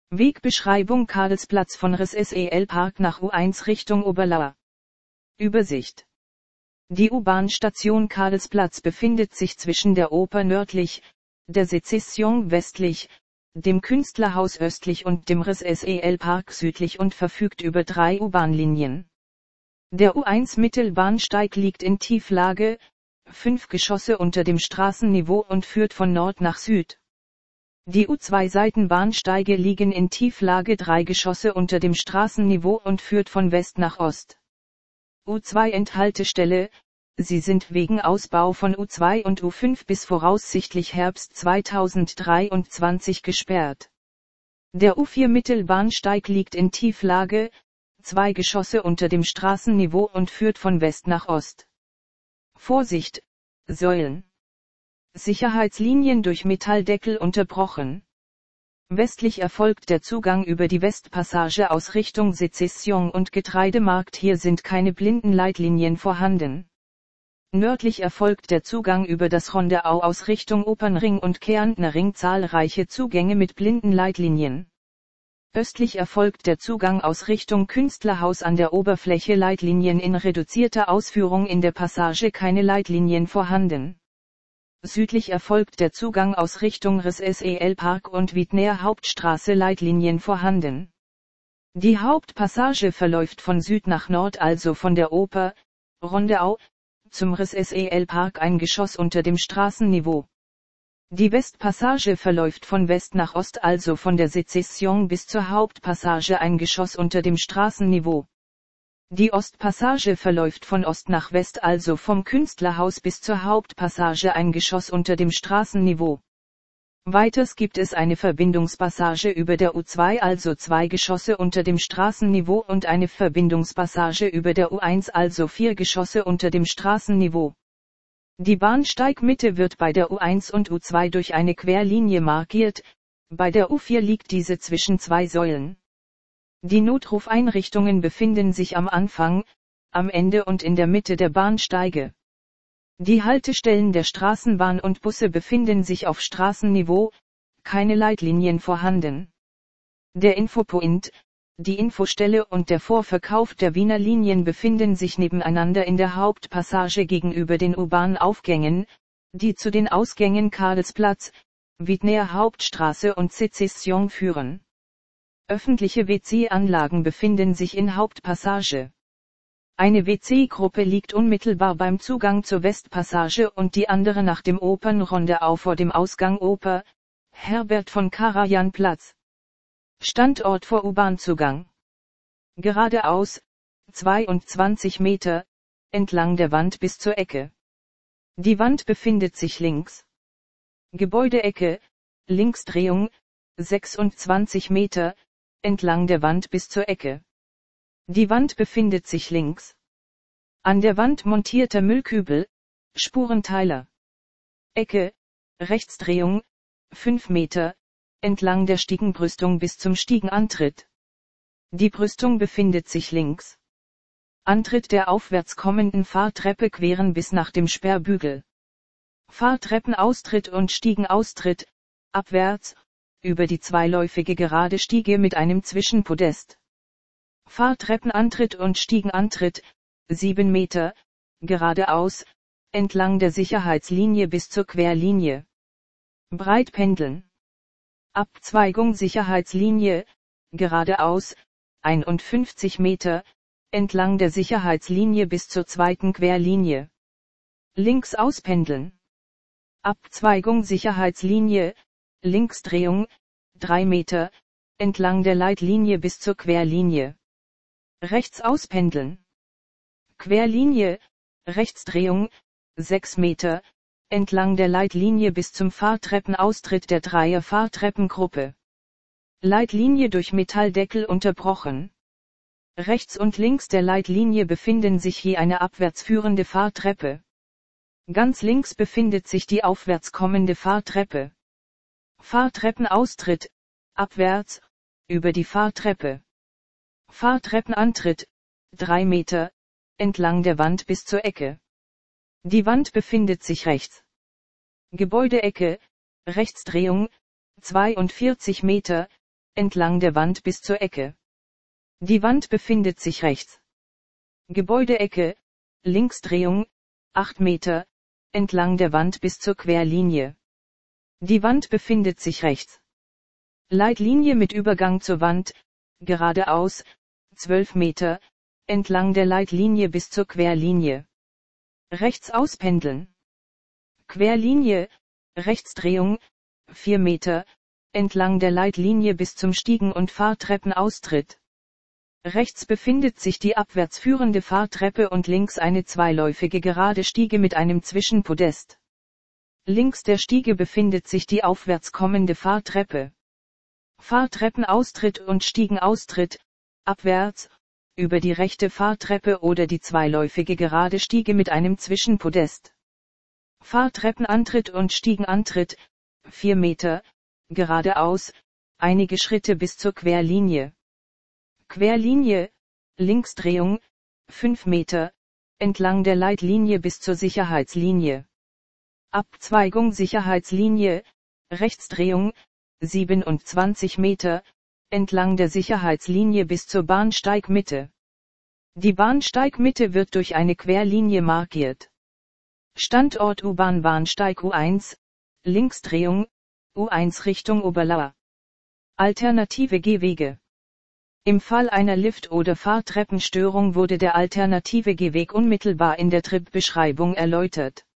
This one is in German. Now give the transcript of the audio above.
Wegbeschreibung Karlsplatz von Ris-SEL Park nach U1 Richtung Oberlauer. Übersicht. Die U-Bahn-Station Karlsplatz befindet sich zwischen der Oper nördlich, der Sezession westlich, dem Künstlerhaus östlich und dem Ris-SEL Park südlich und verfügt über 3 U-Bahn-Linien. Der U1 Mittelbahnsteig liegt in Tieflage, 5 Geschosse unter dem Straßenniveau und führt von Nord nach Süd. Die U2 Seitenbahnsteige liegen in Tieflage 3 Geschosse unter dem Straßenniveau und führt von West nach Ost. U2 Endhaltestelle, sie sind wegen Ausbau von U2 und U5 bis voraussichtlich Herbst 2023 gesperrt. Der U4 Mittelbahnsteig liegt in Tieflage, 2 Geschosse unter dem Straßenniveau und führt von West nach Ost. Vorsicht, Säulen. Sicherheitslinien durch Metalldeckel unterbrochen. Westlich erfolgt der Zugang über die Westpassage aus Richtung Sezession und Getreidemarkt, hier sind keine Blindenleitlinien vorhanden. Nördlich erfolgt der Zugang über das Rondeau aus Richtung Opernring und Kärntner Ring, zahlreiche Zugänge mit Blindenleitlinien. Östlich erfolgt der Zugang aus Richtung Künstlerhaus an der Oberfläche, Leitlinien in reduzierter Ausführung, in der Passage keine Leitlinien vorhanden. Südlich erfolgt der Zugang aus Richtung Ris-SEL Park und Wiedner Hauptstraße, Leitlinien vorhanden. Die Hauptpassage verläuft von Süd nach Nord, also von der Oper, Rondeau, zum Ris-SEL Park, ein Geschoss unter dem Straßenniveau. Die Westpassage verläuft von West nach Ost, also von der Sezession bis zur Hauptpassage, ein Geschoss unter dem Straßenniveau. Die Ostpassage verläuft von Ost nach West, also vom Künstlerhaus bis zur Hauptpassage, ein Geschoss unter dem Straßenniveau. Weiters gibt es eine Verbindungspassage über der U2, also 2 Geschosse unter dem Straßenniveau, und eine Verbindungspassage über der U1, also 4 Geschosse unter dem Straßenniveau. Die Bahnsteigmitte wird bei der U1 und U2 durch eine Querlinie markiert, bei der U4 liegt diese zwischen 2 Säulen. Die Notrufeinrichtungen befinden sich am Anfang, am Ende und in der Mitte der Bahnsteige. Die Haltestellen der Straßenbahn und Busse befinden sich auf Straßenniveau, keine Leitlinien vorhanden. Der Infopoint, die Infostelle und der Vorverkauf der Wiener Linien befinden sich nebeneinander in der Hauptpassage gegenüber den U-Bahn-Aufgängen, die zu den Ausgängen Karlsplatz, Wiedner Hauptstraße und Sezession führen. Öffentliche WC-Anlagen befinden sich in Hauptpassage. Eine WC-Gruppe liegt unmittelbar beim Zugang zur Westpassage und die andere nach dem Opernrondeau vor dem Ausgang Oper, Herbert von Karajan Platz. Standort vor U-Bahn-Zugang. Geradeaus, 22 Meter, entlang der Wand bis zur Ecke. Die Wand befindet sich links. Gebäudeecke, Linksdrehung, 26 Meter, entlang der Wand bis zur Ecke. Die Wand befindet sich links. An der Wand montierter Müllkübel, Spurenteiler. Ecke, Rechtsdrehung, 5 Meter, entlang der Stiegenbrüstung bis zum Stiegenantritt. Die Brüstung befindet sich links. Antritt der aufwärts kommenden Fahrtreppe queren bis nach dem Sperrbügel. Fahrtreppenaustritt und Stiegenaustritt, abwärts, über die zweiläufige gerade Stiege mit einem Zwischenpodest. Fahrtreppenantritt und Stiegenantritt, 7 Meter, geradeaus, entlang der Sicherheitslinie bis zur Querlinie. Breitpendeln. Abzweigung Sicherheitslinie, geradeaus, 51 Meter, entlang der Sicherheitslinie bis zur zweiten Querlinie. Links auspendeln. Abzweigung Sicherheitslinie, Linksdrehung, 3 Meter, entlang der Leitlinie bis zur Querlinie. Rechts auspendeln. Querlinie, Rechtsdrehung, 6 Meter, entlang der Leitlinie bis zum Fahrtreppenaustritt der Dreier-Fahrtreppengruppe. Leitlinie durch Metalldeckel unterbrochen. Rechts und links der Leitlinie befinden sich je eine abwärts führende Fahrtreppe. Ganz links befindet sich die aufwärts kommende Fahrtreppe. Fahrtreppenaustritt, abwärts, über die Fahrtreppe. Fahrtreppenantritt, 3 Meter, entlang der Wand bis zur Ecke. Die Wand befindet sich rechts. Gebäudeecke, Rechtsdrehung, 42 Meter, entlang der Wand bis zur Ecke. Die Wand befindet sich rechts. Gebäudeecke, Linksdrehung, 8 Meter, entlang der Wand bis zur Querlinie. Die Wand befindet sich rechts. Leitlinie mit Übergang zur Wand, geradeaus, 12 Meter, entlang der Leitlinie bis zur Querlinie. Rechts auspendeln. Querlinie, Rechtsdrehung, 4 Meter, entlang der Leitlinie bis zum Stiegen- und Fahrtreppenaustritt. Rechts befindet sich die abwärts führende Fahrtreppe und links eine zweiläufige gerade Stiege mit einem Zwischenpodest. Links der Stiege befindet sich die aufwärts kommende Fahrtreppe. Fahrtreppenaustritt und Stiegenaustritt, abwärts, über die rechte Fahrtreppe oder die zweiläufige gerade Stiege mit einem Zwischenpodest. Fahrtreppenantritt und Stiegenantritt, 4 Meter, geradeaus, einige Schritte bis zur Querlinie. Querlinie, Linksdrehung, 5 Meter, entlang der Leitlinie bis zur Sicherheitslinie. Abzweigung Sicherheitslinie, Rechtsdrehung, 27 Meter, entlang der Sicherheitslinie bis zur Bahnsteigmitte. Die Bahnsteigmitte wird durch eine Querlinie markiert. Standort U-Bahn Bahnsteig U1, Linksdrehung, U1 Richtung Oberlauer. Alternative Gehwege. Im Fall einer Lift- oder Fahrtreppenstörung wurde der alternative Gehweg unmittelbar in der Tripbeschreibung erläutert.